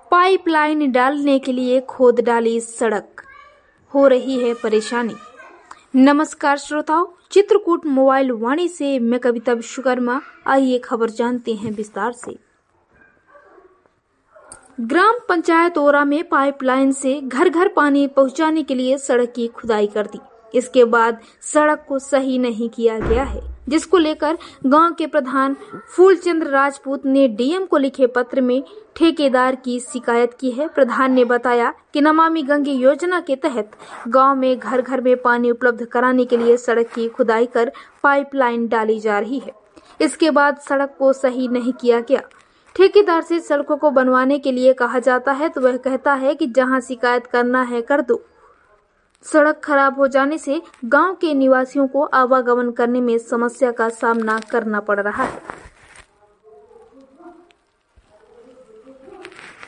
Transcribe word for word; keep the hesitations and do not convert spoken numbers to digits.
Pipeline डालने के लिए खोद डाली सड़क, हो रही है परेशानी। नमस्कार श्रोताओं, चित्रकूट मोबाइल वाणी से मैं कविता विश्वकर्मा। आइए खबर जानते हैं विस्तार से। ग्राम पंचायत ओरा में पाइपलाइन से घर घर पानी पहुंचाने के लिए सड़क की खुदाई कर दी। इसके बाद सड़क को सही नहीं किया गया है, जिसको लेकर गांव के प्रधान फूलचंद्र राजपूत ने डीएम को लिखे पत्र में ठेकेदार की शिकायत की है। प्रधान ने बताया कि नमामि गंगे योजना के तहत गांव में घर घर में पानी उपलब्ध कराने के लिए सड़क की खुदाई कर पाइपलाइन डाली जा रही है। इसके बाद सड़क को सही नहीं किया गया। ठेकेदार से सड़कों को बनवाने के लिए कहा जाता है तो वह कहता है कि जहां शिकायत करना है कर दो। सड़क खराब हो जाने से गांव के निवासियों को आवागमन करने में समस्या का सामना करना पड़ रहा है।